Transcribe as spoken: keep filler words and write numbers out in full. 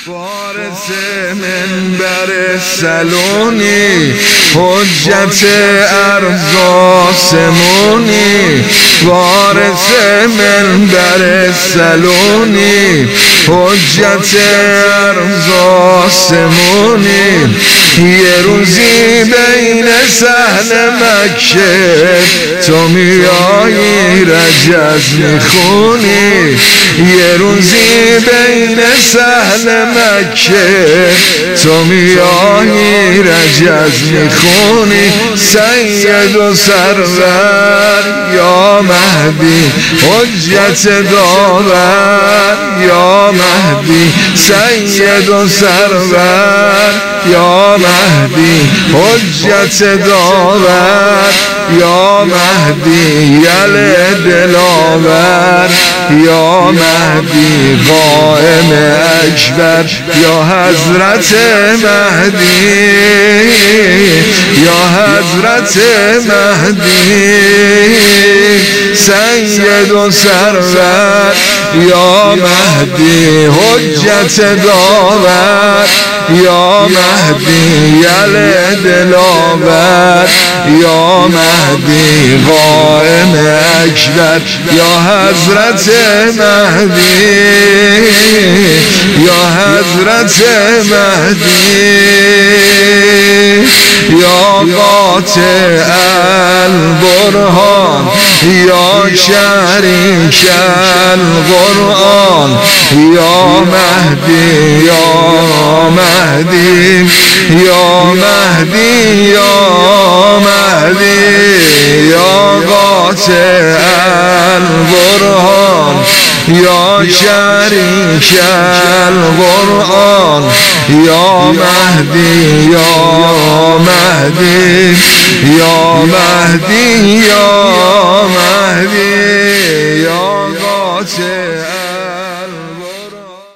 وارث منبر سلونی، حجت ارض آسمونی. وارث منبر سلونی، حجت ارض آسمونی. یه روزی بین سهل مکه تو میایی رجز میخونی. یه روزی بین سهل مکه تو میایی رجز میخونی. سید و سرور یا مهدی، حجت داور یا مهدی. سید و سرور یا مهدی، حجت داور یا مهدی. یل دلاور یا مهدی، قائم اکبر یا حضرت مهدی، یا حضرت مهدی. سید و سرور یا مهدی، حجت داور یا مهدی. یل دلاور یا مهدی، قائم اکبر یا حضرت مهدی، یا حضرت مهدی. یا قاطع البرهان یا شریک القرآن یا مهدی، یا مهدی، یا مهدی، یا مهدی. یا قاطع البرهان یا شریک القرآن یا مهدی، یا مهدی، یا مهدی، یا مهدی.